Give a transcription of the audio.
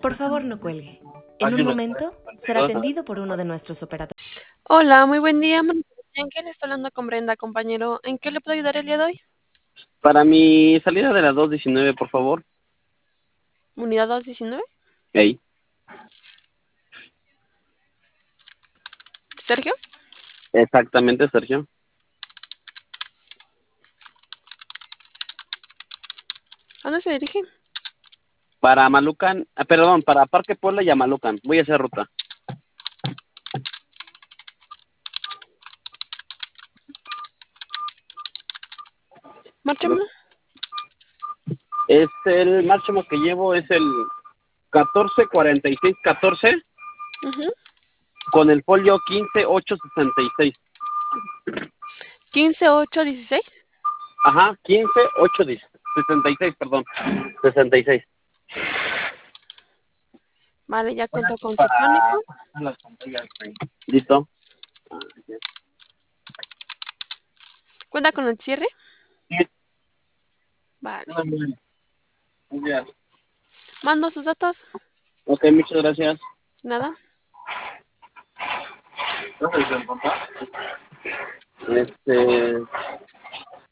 Por favor, no cuelgue. En un momento será atendido por uno de nuestros operadores. Hola, muy buen día. ¿En qué le está hablando con Brenda, compañero? ¿En qué le puedo ayudar el día de hoy? Para mi salida de las 2:19, por favor. ¿Unidad 219? Ey, ¿Sergio? exactamente, Sergio. ¿A dónde se dirige? Para Amalucan, perdón, para Parque Puebla y Amalucan. Voy a hacer ruta. Márchame. Es el máximo que llevo, es el 144614 con el folio 15866. 15816. Ajá, 15866, perdón. 66. Vale, ya cuento con su crónico. ¿Listo? ¿Cuenta con el cierre? Sí. Vale. Muy bien. Mando sus datos. Ok, muchas gracias. Nada. Este,